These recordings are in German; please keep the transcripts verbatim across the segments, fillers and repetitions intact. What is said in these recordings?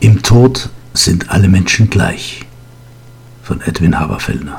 Im Tod sind alle Menschen gleich, von Edwin Haberfellner.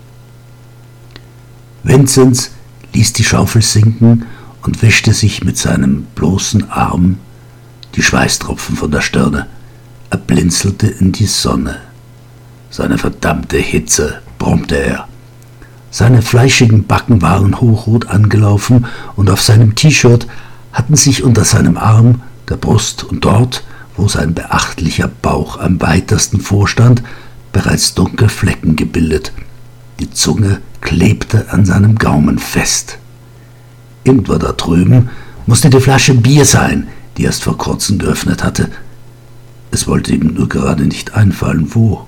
Vinzenz ließ die Schaufel sinken und wischte sich mit seinem bloßen Arm die Schweißtropfen von der Stirne. Er blinzelte in die Sonne. Seine verdammte Hitze, brummte er. Seine fleischigen Backen waren hochrot angelaufen und auf seinem T-Shirt hatten sich unter seinem Arm, der Brust und dort, wo sein beachtlicher Bauch am weitesten vorstand, bereits dunkle Flecken gebildet. Die Zunge klebte an seinem Gaumen fest. Irgendwo da drüben musste die Flasche Bier sein, die er erst vor kurzem geöffnet hatte. Es wollte ihm nur gerade nicht einfallen, wo.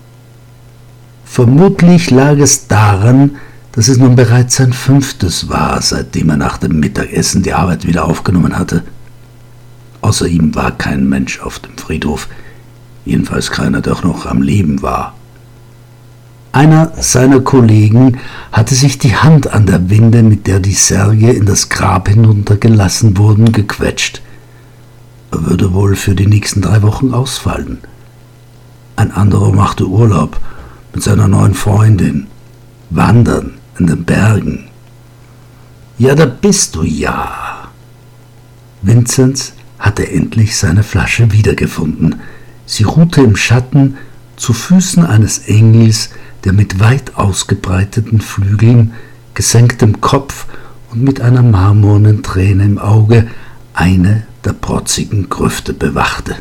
Vermutlich lag es daran, dass es nun bereits sein fünftes war, seitdem er nach dem Mittagessen die Arbeit wieder aufgenommen hatte. Außer ihm war kein Mensch auf dem Friedhof, jedenfalls keiner, der auch noch am Leben war. Einer seiner Kollegen hatte sich die Hand an der Winde, mit der die Särge in das Grab hinuntergelassen wurden, gequetscht. Er würde wohl für die nächsten drei Wochen ausfallen. Ein anderer machte Urlaub mit seiner neuen Freundin, wandern in den Bergen. Ja, da bist du ja. Vinzenz hatte endlich seine Flasche wiedergefunden. Sie ruhte im Schatten zu Füßen eines Engels, der mit weit ausgebreiteten Flügeln, gesenktem Kopf und mit einer marmornen Träne im Auge eine der protzigen Grüfte bewachte.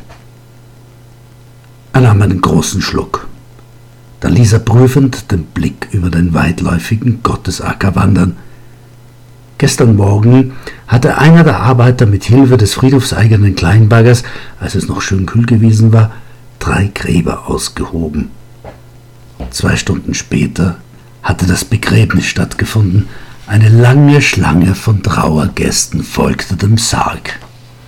Er nahm einen großen Schluck. Dann ließ er prüfend den Blick über den weitläufigen Gottesacker wandern. Gestern Morgen hatte einer der Arbeiter mit Hilfe des friedhofseigenen Kleinbaggers, als es noch schön kühl gewesen war, drei Gräber ausgehoben. Zwei Stunden später hatte das Begräbnis stattgefunden. Eine lange Schlange von Trauergästen folgte dem Sarg.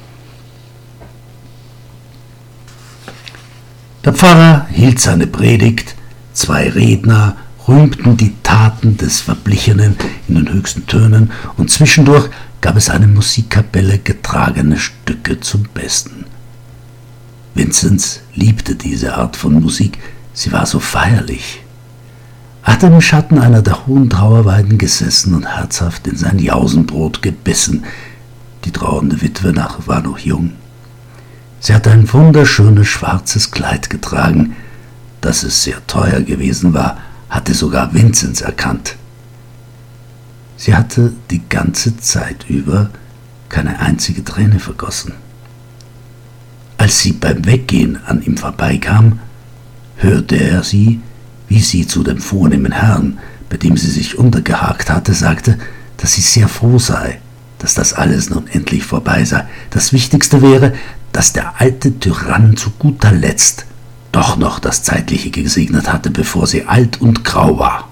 Der Pfarrer hielt seine Predigt, zwei Redner rühmten die Taten des Verblichenen in den höchsten Tönen und zwischendurch gab es eine Musikkapelle getragene Stücke zum Besten. Vinzenz liebte diese Art von Musik, sie war so feierlich. Er hatte im Schatten einer der hohen Trauerweiden gesessen und herzhaft in sein Jausenbrot gebissen. Die trauernde Witwe war noch jung. Sie hatte ein wunderschönes schwarzes Kleid getragen. Dass es sehr teuer gewesen war, hatte sogar Vinzenz erkannt. Sie hatte die ganze Zeit über keine einzige Träne vergossen. Als sie beim Weggehen an ihm vorbeikam, hörte er sie, wie sie zu dem vornehmen Herrn, bei dem sie sich untergehakt hatte, sagte, dass sie sehr froh sei, dass das alles nun endlich vorbei sei. Das Wichtigste wäre, dass der alte Tyrann zu guter Letzt doch noch das Zeitliche gesegnet hatte, bevor sie alt und grau war.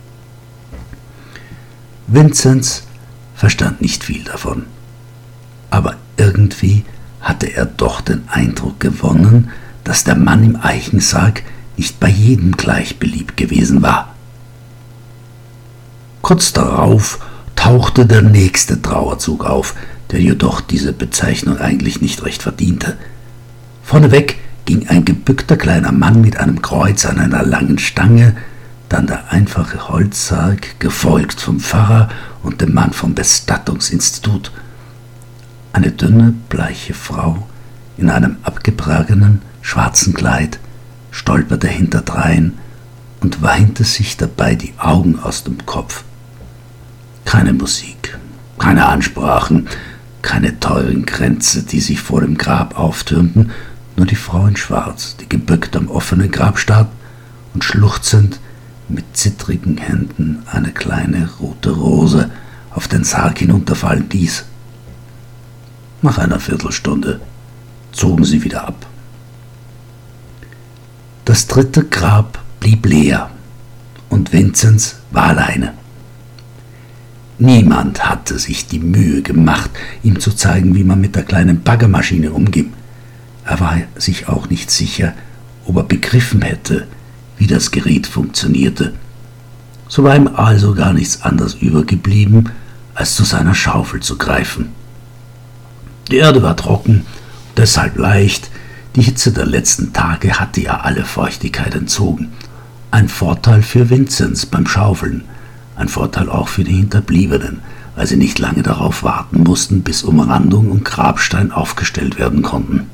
Vinzenz verstand nicht viel davon, aber irgendwie hatte er doch den Eindruck gewonnen, dass der Mann im Eichensarg nicht bei jedem gleich beliebt gewesen war. Kurz darauf tauchte der nächste Trauerzug auf, der jedoch diese Bezeichnung eigentlich nicht recht verdiente. Vorneweg ging ein gebückter kleiner Mann mit einem Kreuz an einer langen Stange, dann der einfache Holzsarg, gefolgt vom Pfarrer und dem Mann vom Bestattungsinstitut. Eine dünne, bleiche Frau in einem abgetragenen, schwarzen Kleid stolperte hinterdrein und weinte sich dabei die Augen aus dem Kopf. Keine Musik, keine Ansprachen, keine teuren Kränze, die sich vor dem Grab auftürmten, nur die Frau in Schwarz, die gebückt am offenen Grab stand und schluchzend mit zittrigen Händen eine kleine rote Rose auf den Sarg hinunterfallen ließ. Nach einer Viertelstunde zogen sie wieder ab. Das dritte Grab blieb leer und Vinzenz war alleine. Niemand hatte sich die Mühe gemacht, ihm zu zeigen, wie man mit der kleinen Baggermaschine umging. Er war sich auch nicht sicher, ob er begriffen hätte, wie das Gerät funktionierte. So war ihm also gar nichts anderes übergeblieben, als zu seiner Schaufel zu greifen. Die Erde war trocken, deshalb leicht, Die Hitze der letzten Tage hatte ja alle Feuchtigkeit entzogen. Ein Vorteil für Vinzenz beim Schaufeln, ein Vorteil auch für die Hinterbliebenen, weil sie nicht lange darauf warten mussten, bis Umrandung und Grabstein aufgestellt werden konnten.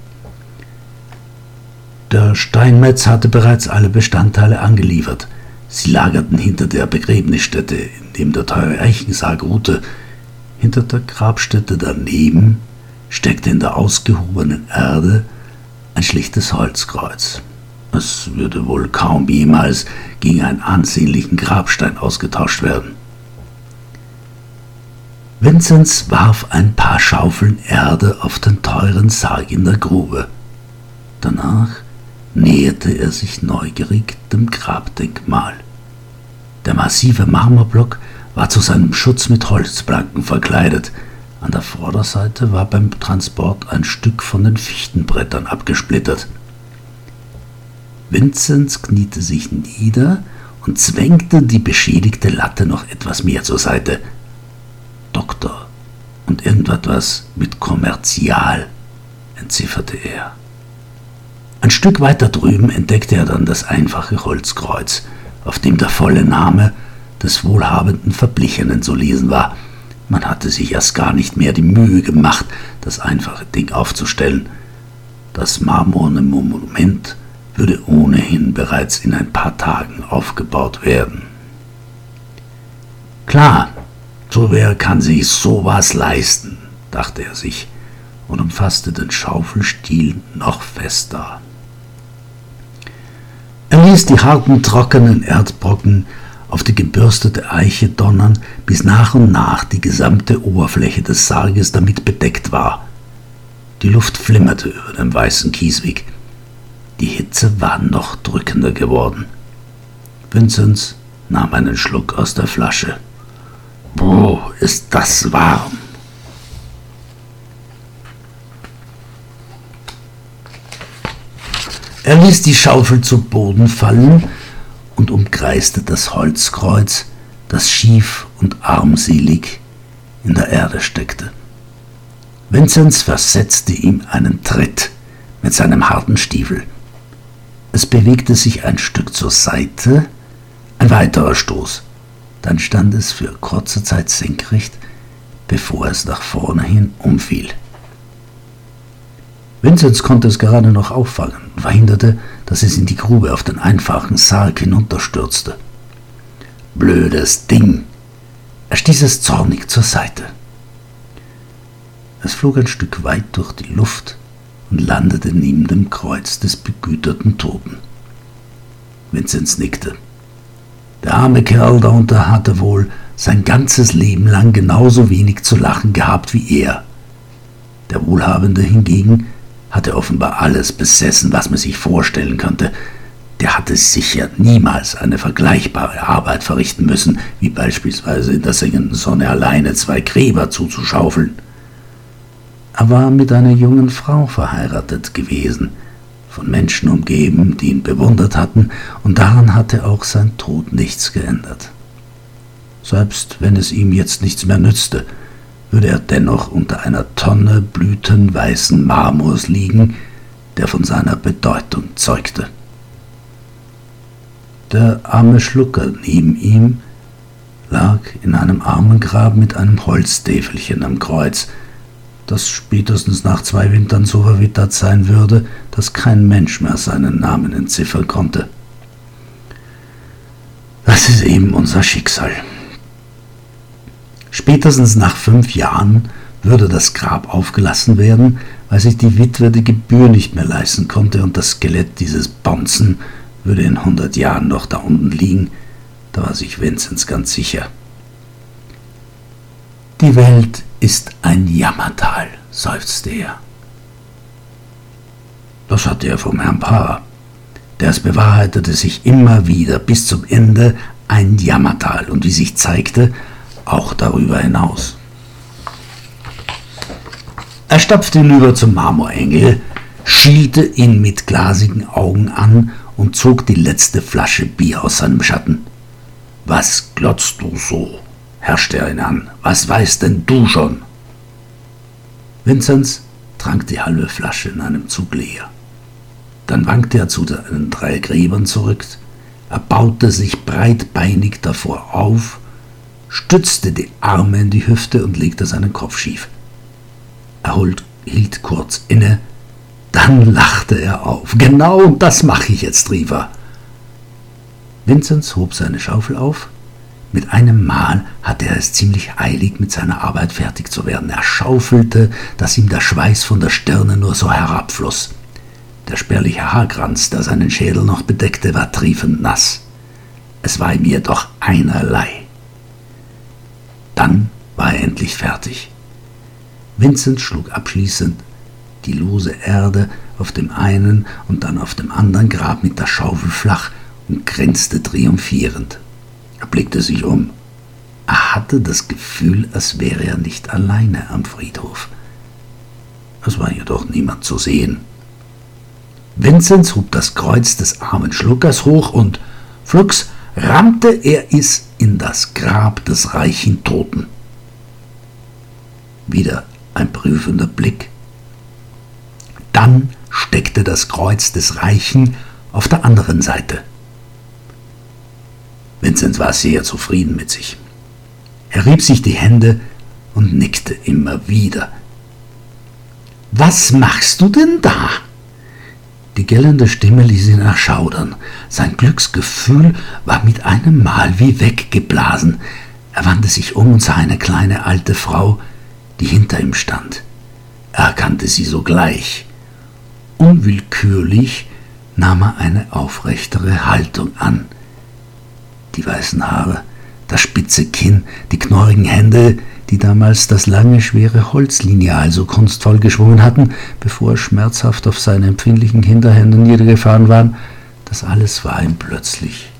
Der Steinmetz hatte bereits alle Bestandteile angeliefert. Sie lagerten hinter der Begräbnisstätte, in dem der teure Eichensarg ruhte. Hinter der Grabstätte daneben steckte in der ausgehobenen Erde ein schlichtes Holzkreuz. Es würde wohl kaum jemals gegen einen ansehnlichen Grabstein ausgetauscht werden. Vinzenz warf ein paar Schaufeln Erde auf den teuren Sarg in der Grube. Danach näherte er sich neugierig dem Grabdenkmal. Der massive Marmorblock war zu seinem Schutz mit Holzplanken verkleidet. An der Vorderseite war beim Transport ein Stück von den Fichtenbrettern abgesplittert. Vinzenz kniete sich nieder und zwängte die beschädigte Latte noch etwas mehr zur Seite. Doktor und irgendetwas mit Kommerzial, entzifferte er. Ein Stück weiter drüben entdeckte er dann das einfache Holzkreuz, auf dem der volle Name des wohlhabenden Verblichenen zu lesen war. Man hatte sich erst gar nicht mehr die Mühe gemacht, das einfache Ding aufzustellen. Das marmorne Monument würde ohnehin bereits in ein paar Tagen aufgebaut werden. Klar, so wer kann sich sowas leisten, dachte er sich und umfasste den Schaufelstiel noch fester. Er ließ die harten, trockenen Erdbrocken auf die gebürstete Eiche donnern, bis nach und nach die gesamte Oberfläche des Sarges damit bedeckt war. Die Luft flimmerte über dem weißen Kiesweg. Die Hitze war noch drückender geworden. Vinzenz nahm einen Schluck aus der Flasche. Boah, ist das warm! Er ließ die Schaufel zu Boden fallen und umkreiste das Holzkreuz, das schief und armselig in der Erde steckte. Vinzenz versetzte ihm einen Tritt mit seinem harten Stiefel. Es bewegte sich ein Stück zur Seite, ein weiterer Stoß. Dann stand es für kurze Zeit senkrecht, bevor es nach vorne hin umfiel. Vinzenz konnte es gerade noch auffangen und verhinderte, dass es in die Grube auf den einfachen Sarg hinunterstürzte. Blödes Ding! Er stieß es zornig zur Seite. Es flog ein Stück weit durch die Luft und landete neben dem Kreuz des begüterten Toten. Vinzenz nickte. Der arme Kerl darunter hatte wohl sein ganzes Leben lang genauso wenig zu lachen gehabt wie er. Der Wohlhabende hingegen hatte offenbar alles besessen, was man sich vorstellen könnte. Der hatte sicher niemals eine vergleichbare Arbeit verrichten müssen, wie beispielsweise in der sengenden Sonne alleine zwei Gräber zuzuschaufeln. Er war mit einer jungen Frau verheiratet gewesen, von Menschen umgeben, die ihn bewundert hatten, und daran hatte auch sein Tod nichts geändert. Selbst wenn es ihm jetzt nichts mehr nützte, würde er dennoch unter einer Tonne blütenweißen Marmors liegen, der von seiner Bedeutung zeugte. Der arme Schlucker neben ihm lag in einem Armengrab mit einem Holztäfelchen am Kreuz, das spätestens nach zwei Wintern so verwittert sein würde, dass kein Mensch mehr seinen Namen entziffern konnte. Das ist eben unser Schicksal. Spätestens nach fünf Jahren würde das Grab aufgelassen werden, weil sich die Witwe die Gebühr nicht mehr leisten konnte, und das Skelett dieses Bonzen würde in hundert Jahren noch da unten liegen, da war sich Vinzenz ganz sicher. Die Welt ist ein Jammertal, seufzte er. Das hatte er vom Herrn Paar. Das bewahrheitete sich immer wieder bis zum Ende ein Jammertal und, wie sich zeigte, auch darüber hinaus. Er stapfte hinüber zum Marmorengel, schielte ihn mit glasigen Augen an und zog die letzte Flasche Bier aus seinem Schatten. »Was glotzt du so?« herrschte er ihn an. »Was weißt denn du schon?« Vinzenz trank die halbe Flasche in einem Zug leer. Dann wankte er zu den drei Gräbern zurück, er baute sich breitbeinig davor auf, stützte die Arme in die Hüfte und legte seinen Kopf schief. Er hielt kurz inne, dann lachte er auf. »Genau das mache ich jetzt«, rief er. Vinzenz hob seine Schaufel auf. Mit einem Mal hatte er es ziemlich eilig, mit seiner Arbeit fertig zu werden. Er schaufelte, dass ihm der Schweiß von der Stirne nur so herabfloss. Der spärliche Haarkranz, der seinen Schädel noch bedeckte, war triefend nass. Es war ihm jedoch einerlei. Dann war er endlich fertig. Vinzenz schlug abschließend die lose Erde auf dem einen und dann auf dem anderen Grab mit der Schaufel flach und grinste triumphierend. Er blickte sich um. Er hatte das Gefühl, als wäre er nicht alleine am Friedhof. Es war jedoch niemand zu sehen. Vinzenz hob das Kreuz des armen Schluckers hoch und flugs rammte er es in das Grab des reichen Toten. Wieder ein prüfender Blick. Dann steckte das Kreuz des Reichen auf der anderen Seite. Vinzenz war sehr zufrieden mit sich. Er rieb sich die Hände und nickte immer wieder. »Was machst du denn da?« Die gellende Stimme ließ ihn erschaudern. Sein Glücksgefühl war mit einem Mal wie weggeblasen. Er wandte sich um und sah eine kleine alte Frau, die hinter ihm stand. Er erkannte sie sogleich. Unwillkürlich nahm er eine aufrechtere Haltung an. Die weißen Haare, das spitze Kinn, die knorrigen Hände, die damals das lange, schwere Holzlineal so kunstvoll geschwungen hatten, bevor er schmerzhaft auf seine empfindlichen Hinterhänden niedergefahren waren, das alles war ihm plötzlich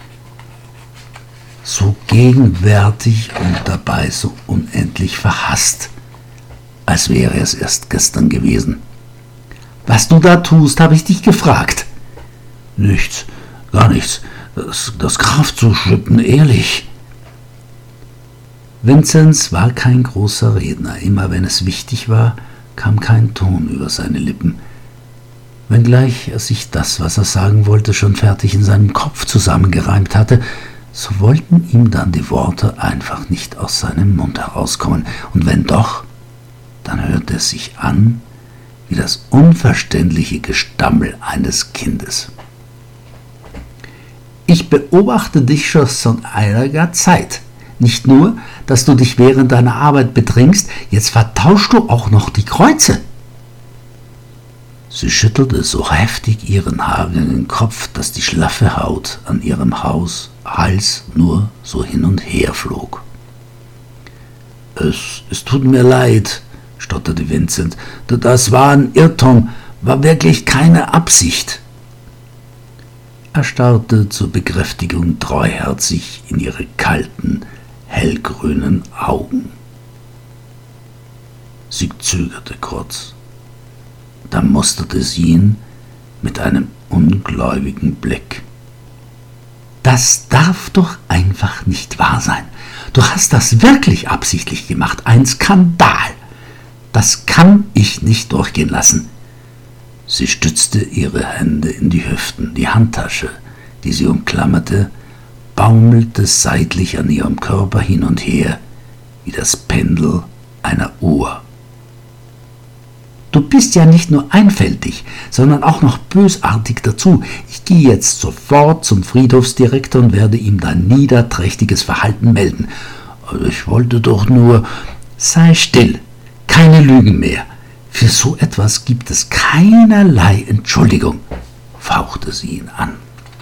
so gegenwärtig und dabei so unendlich verhasst, als wäre es erst gestern gewesen. »Was du da tust, habe ich dich gefragt.« »Nichts, gar nichts. Das, das Grab zu schütten, ehrlich.« Vinzenz war kein großer Redner. Immer wenn es wichtig war, kam kein Ton über seine Lippen. Wenngleich er sich das, was er sagen wollte, schon fertig in seinem Kopf zusammengereimt hatte, so wollten ihm dann die Worte einfach nicht aus seinem Mund herauskommen. Und wenn doch, dann hörte es sich an wie das unverständliche Gestammel eines Kindes. »Ich beobachte dich schon seit einiger Zeit. Nicht nur, dass du dich während deiner Arbeit betrinkst, jetzt vertauschst du auch noch die Kreuze.« Sie schüttelte so heftig ihren haarigen Kopf, dass die schlaffe Haut an ihrem Haus, Hals nur so hin und her flog. Es, es tut mir leid«, stotterte Vinzenz. »Das war ein Irrtum, war wirklich keine Absicht.« Er starrte zur Bekräftigung treuherzig in ihre kalten, hellgrünen Augen. Sie zögerte kurz. Dann musterte sie ihn mit einem ungläubigen Blick. »Das darf doch einfach nicht wahr sein. Du hast das wirklich absichtlich gemacht. Ein Skandal. Das kann ich nicht durchgehen lassen.« Sie stützte ihre Hände in die Hüften. Die Handtasche, die sie umklammerte, baumelte seitlich an ihrem Körper hin und her, wie das Pendel einer Uhr. »Du bist ja nicht nur einfältig, sondern auch noch bösartig dazu. Ich gehe jetzt sofort zum Friedhofsdirektor und werde ihm dein niederträchtiges Verhalten melden. Ich wollte doch nur...« »Sei still, keine Lügen mehr. Für so etwas gibt es keinerlei Entschuldigung«, fauchte sie ihn an.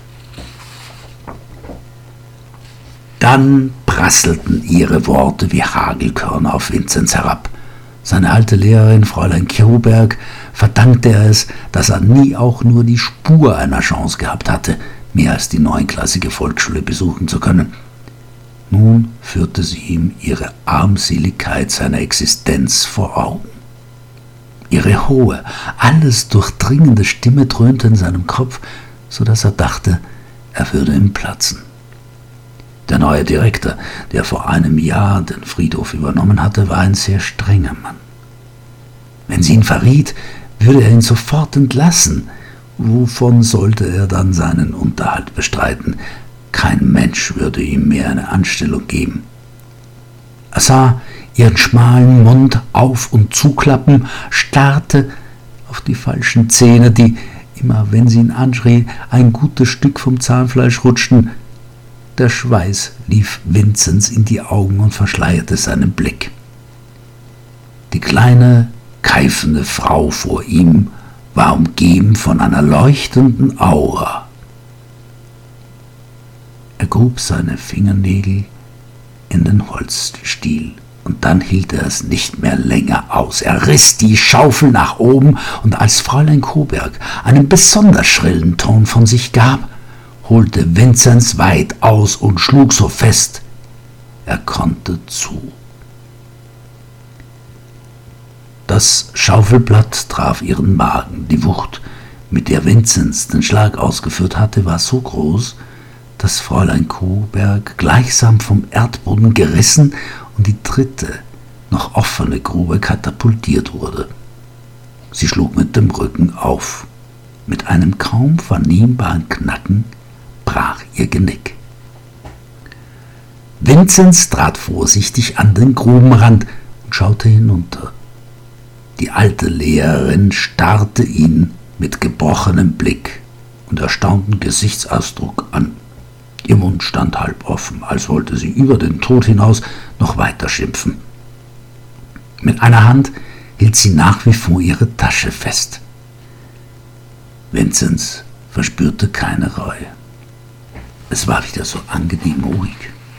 Dann prasselten ihre Worte wie Hagelkörner auf Vinzenz herab. Seine alte Lehrerin, Fräulein Kjoberg, verdankte er es, dass er nie auch nur die Spur einer Chance gehabt hatte, mehr als die neunklassige Volksschule besuchen zu können. Nun führte sie ihm ihre Armseligkeit seiner Existenz vor Augen. Ihre hohe, alles durchdringende Stimme dröhnte in seinem Kopf, so dass er dachte, er würde ihm platzen. Der neue Direktor, der vor einem Jahr den Friedhof übernommen hatte, war ein sehr strenger Mann. Wenn sie ihn verriet, würde er ihn sofort entlassen, wovon sollte er dann seinen Unterhalt bestreiten? Kein Mensch würde ihm mehr eine Anstellung geben. Er sah ihren schmalen Mund auf- und zuklappen, starrte auf die falschen Zähne, die, immer wenn sie ihn anschrie, ein gutes Stück vom Zahnfleisch rutschten. Der Schweiß lief Vinzenz in die Augen und verschleierte seinen Blick. Die kleine, keifende Frau vor ihm war umgeben von einer leuchtenden Aura. Er grub seine Fingernägel in den Holzstiel, und dann hielt er es nicht mehr länger aus. Er riss die Schaufel nach oben, und als Fräulein Koberg einen besonders schrillen Ton von sich gab, holte Vinzenz weit aus und schlug so fest er konnte zu. Das Schaufelblatt traf ihren Magen. Die Wucht, mit der Vinzenz den Schlag ausgeführt hatte, war so groß, dass Fräulein Koberg gleichsam vom Erdboden gerissen und die dritte, noch offene Grube katapultiert wurde. Sie schlug mit dem Rücken auf. Mit einem kaum vernehmbaren Knacken brach ihr Genick. Vinzenz trat vorsichtig an den Grubenrand und schaute hinunter. Die alte Lehrerin starrte ihn mit gebrochenem Blick und erstauntem Gesichtsausdruck an. Ihr Mund stand halb offen, als wollte sie über den Tod hinaus noch weiter schimpfen. Mit einer Hand hielt sie nach wie vor ihre Tasche fest. Vinzenz verspürte keine Reue. Es war wieder so angenehm ruhig.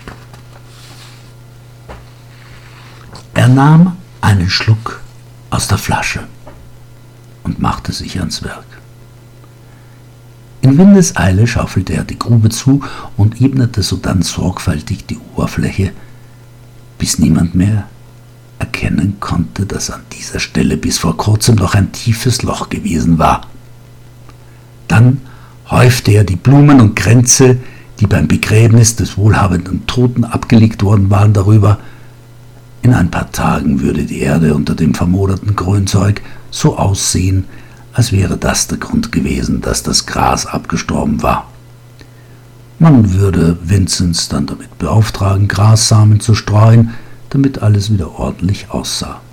Er nahm einen Schluck aus der Flasche und machte sich ans Werk. In Windeseile schaufelte er die Grube zu und ebnete sodann sorgfältig die Oberfläche, bis niemand mehr erkennen konnte, dass an dieser Stelle bis vor kurzem noch ein tiefes Loch gewesen war. Dann häufte er die Blumen und Kränze, die beim Begräbnis des wohlhabenden Toten abgelegt worden waren, darüber. In ein paar Tagen würde die Erde unter dem vermoderten Grünzeug so aussehen, als wäre das der Grund gewesen, dass das Gras abgestorben war. Man würde Vinzenz dann damit beauftragen, Grassamen zu streuen, damit alles wieder ordentlich aussah.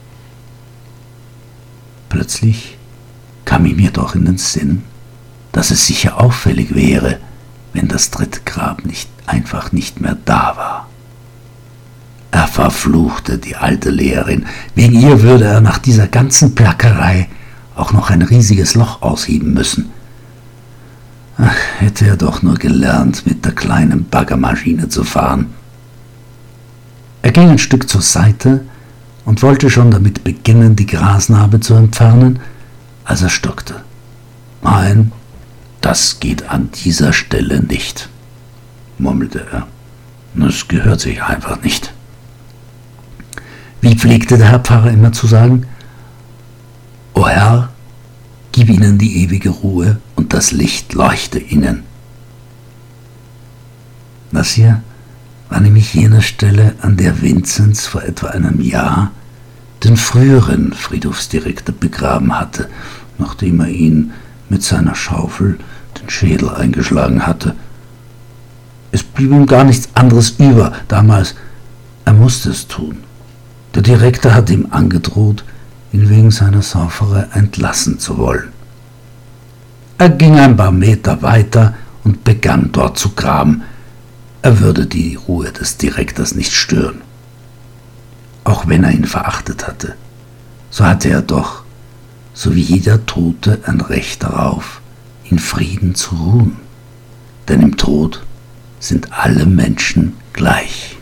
Plötzlich kam ihm jedoch in den Sinn, dass es sicher auffällig wäre, wenn das dritte Grab nicht einfach nicht mehr da war. Er verfluchte die alte Lehrerin. Wegen ihr würde er nach dieser ganzen Plackerei auch noch ein riesiges Loch ausheben müssen. Ach, hätte er doch nur gelernt, mit der kleinen Baggermaschine zu fahren. Er ging ein Stück zur Seite und wollte schon damit beginnen, die Grasnarbe zu entfernen, als er stockte. Nein, das geht an dieser Stelle nicht, murmelte er. Das gehört sich einfach nicht. Wie pflegte der Herr Pfarrer immer zu sagen? O Herr, gib ihnen die ewige Ruhe und das Licht leuchte ihnen. Das hier war nämlich jene Stelle, an der Vinzenz vor etwa einem Jahr den früheren Friedhofsdirektor begraben hatte, nachdem er ihn mit seiner Schaufel den Schädel eingeschlagen hatte. Es blieb ihm gar nichts anderes über damals. Er musste es tun. Der Direktor hatte ihm angedroht, ihn wegen seiner Sauferei entlassen zu wollen. Er ging ein paar Meter weiter und begann dort zu graben. Er würde die Ruhe des Direktors nicht stören. Auch wenn er ihn verachtet hatte, so hatte er doch, so wie jeder Tote, ein Recht darauf, in Frieden zu ruhen. Denn im Tod sind alle Menschen gleich.